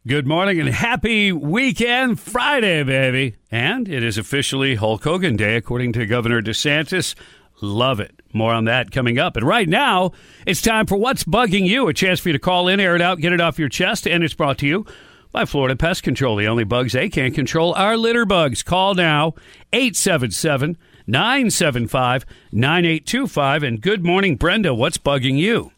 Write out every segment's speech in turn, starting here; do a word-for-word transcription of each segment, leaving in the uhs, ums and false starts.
Good morning and happy weekend Friday, baby. And it is officially Hulk Hogan Day, according to Governor DeSantis. Love it. More on that coming up. And right now, it's time for What's Bugging You, a chance for you to call in, air it out, get it off your chest. And it's brought to you by Florida Pest Control. The only bugs they can't control are litter bugs. Call now, eight seven seven, nine seven five, nine eight two five. And good morning, Brenda. What's bugging you?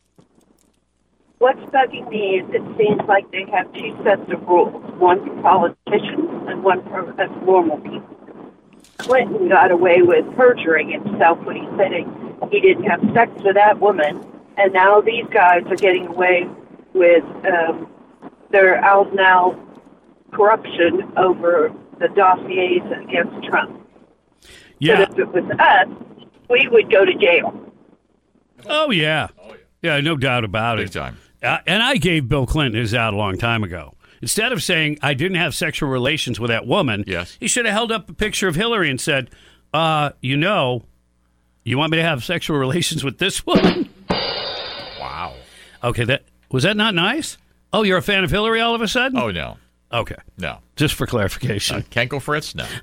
What's bugging me is it seems like they have two sets of rules, one for politicians and one for us normal people. Clinton got away with perjuring himself when he said he didn't have sex with that woman, and now these guys are getting away with um, their out-and-out corruption over the dossiers against Trump. Yeah. But if it was us, we would go to jail. Oh, yeah. Oh, yeah. Yeah, no doubt about Big it. time. Uh, and I gave Bill Clinton his out a long time ago. Instead of saying, I didn't have sexual relations with that woman, yes. he should have held up a picture of Hillary and said, uh, you know, you want me to have sexual relations with this woman? Wow. Okay, that was that not nice? Oh, you're a fan of Hillary all of a sudden? Oh, no. Okay. No. Just for clarification. Uh, Kenkel Fritz? No.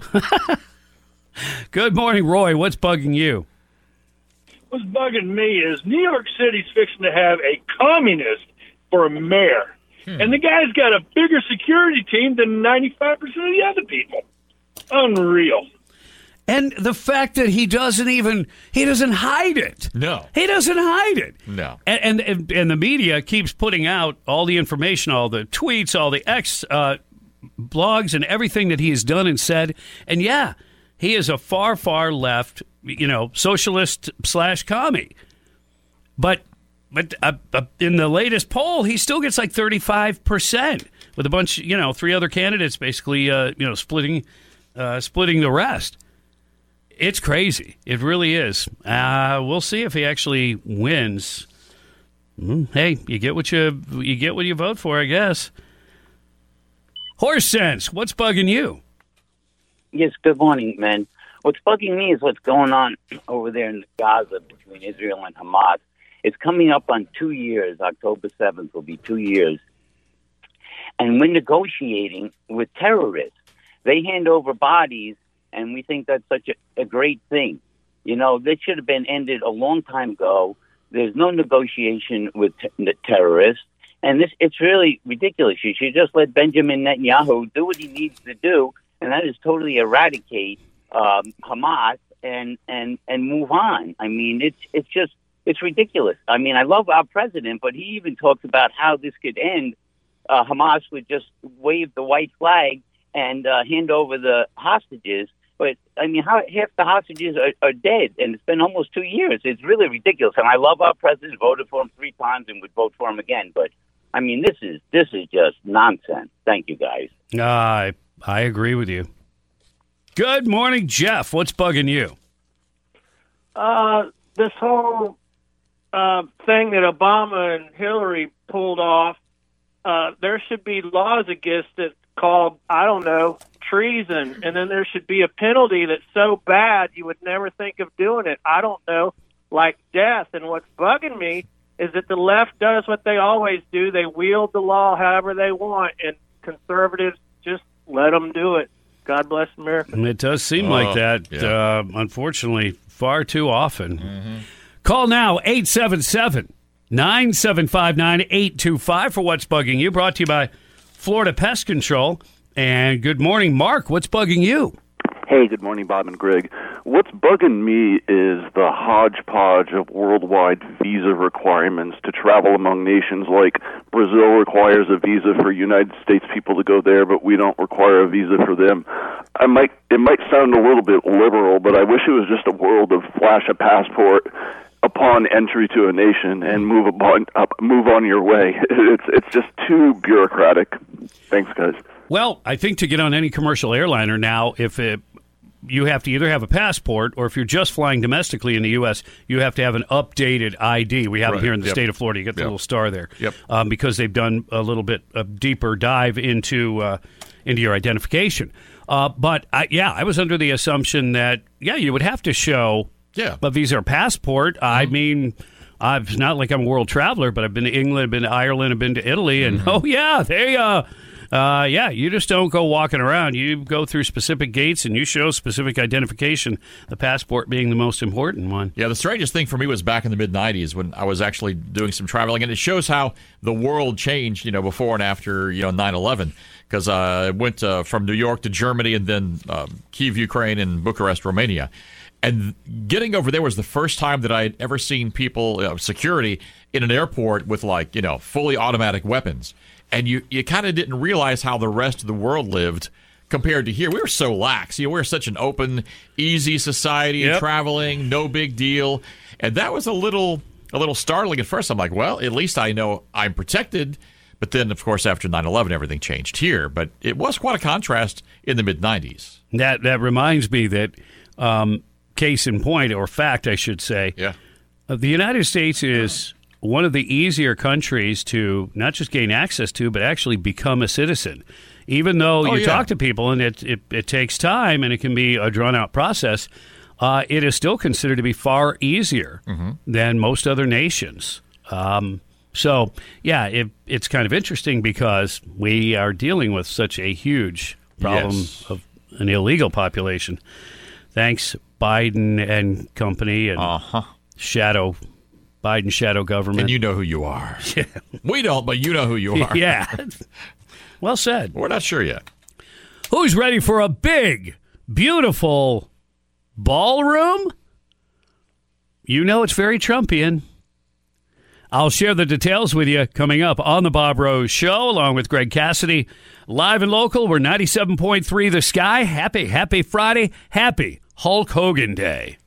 Good morning, Roy. What's bugging you? What's bugging me is New York City's fixing to have a communist for a mayor. Hmm. And the guy's got a bigger security team than ninety-five percent of the other people. Unreal. And the fact that he doesn't even, he doesn't hide it. No. He doesn't hide it. No. And and, and the media keeps putting out all the information, all the tweets, all the X uh, blogs and everything that he has done and said. And yeah, he is a far, far left, you know, socialist slash commie. But but uh, uh, in the latest poll, he still gets like thirty-five percent with a bunch, you know, three other candidates basically, uh, you know, splitting uh, splitting the rest. It's crazy. It really is. Uh, we'll see if he actually wins. Mm, hey, you get what you you get what you vote for, I guess. Horse sense. What's bugging you? Yes, good morning, man. What's bugging me is what's going on over there in Gaza between Israel and Hamas. It's coming up on two years. October seventh will be two years. And we're negotiating with terrorists. They hand over bodies, and we think that's such a, a great thing. You know, this should have been ended a long time ago. There's no negotiation with t- the terrorists. And this it's really ridiculous. You should just let Benjamin Netanyahu do what he needs to do, and that is totally eradicate um, Hamas and, and, and move on. I mean, it's it's just, it's ridiculous. I mean, I love our president, but he even talks about how this could end. Uh, Hamas would just wave the white flag and uh, hand over the hostages. But, I mean, how, half the hostages are, are dead, and it's been almost two years. It's really ridiculous. And I love our president, voted for him three times and would vote for him again. But, I mean, this is this is just nonsense. Thank you, guys. Uh, I, I agree with you. Good morning, Jeff. What's bugging you? Uh, this whole uh, thing that Obama and Hillary pulled off, uh, there should be laws against it called, I don't know, treason. And then there should be a penalty that's so bad you would never think of doing it. I don't know, like death. And what's bugging me is that the left does what they always do. They wield the law however they want, and conservatives just let them do it. God bless America. And it does seem Oh, like that, yeah. uh, unfortunately, far too often. Mm-hmm. Call now, eight seven seven, nine seven five, nine eight two five for What's Bugging You, brought to you by Florida Pest Control. And good morning, Mark. What's bugging you? Hey, good morning, Bob and Greg. What's bugging me is the hodgepodge of worldwide visa requirements to travel among nations. Like Brazil requires a visa for United States people to go there, but we don't require a visa for them. I might it might sound a little bit liberal, but I wish it was just a world of flash a passport upon entry to a nation and move upon up, move on your way. It's it's just too bureaucratic. Thanks, guys. Well, I think to get on any commercial airliner now, if it, you have to either have a passport, or if you're just flying domestically in the U S, you have to have an updated I D. We have Right. it here in the Yep. state of Florida. You get the Yep. little star there. Yep. Um, because they've done a little bit of deeper dive into uh, into your identification. Uh, but, I, yeah, I was under the assumption that, yeah, you would have to show Yeah. a visa or passport. I mean, I've not like I'm a world traveler, but I've been to England, I've been to Ireland, I've been to Italy, and mm-hmm. oh yeah, they uh, uh, yeah, you just don't go walking around. You go through specific gates and you show specific identification. The passport being the most important one. Yeah, the strangest thing for me was back in the mid nineties when I was actually doing some traveling, and it shows how the world changed, you know, before and after, you know, nine eleven. Because uh, I went uh, from New York to Germany and then uh, Kyiv, Ukraine, and Bucharest, Romania. And getting over there was the first time that I had ever seen people, uh, security, in an airport with, like, you know, fully automatic weapons. And you, you kind of didn't realize how the rest of the world lived compared to here. We were so lax. You know, we were such an open, easy society, yep. traveling, no big deal. And that was a little, a little startling at first. I'm like, well, at least I know I'm protected. But then, of course, after nine eleven, everything changed here. But it was quite a contrast in the mid nineties. That that reminds me that, um, case in point, or fact, I should say, yeah. uh, the United States is one of the easier countries to not just gain access to, but actually become a citizen. Even though oh, you yeah. talk to people and it, it, it takes time and it can be a drawn-out process, uh, it is still considered to be far easier mm-hmm. than most other nations. Um So, yeah, it, it's kind of interesting because we are dealing with such a huge problem yes. of an illegal population. Thanks, Biden and company and uh-huh. shadow, Biden shadow government. And you know who you are. Yeah. We don't, but you know who you are. Yeah. Well said. We're not sure yet. Who's ready for a big, beautiful ballroom? You know it's very Trumpian. I'll share the details with you coming up on the Bob Rose Show, along with Greg Cassidy. Live and local, we're ninety-seven point three The Sky. Happy, happy Friday. Happy Hulk Hogan Day.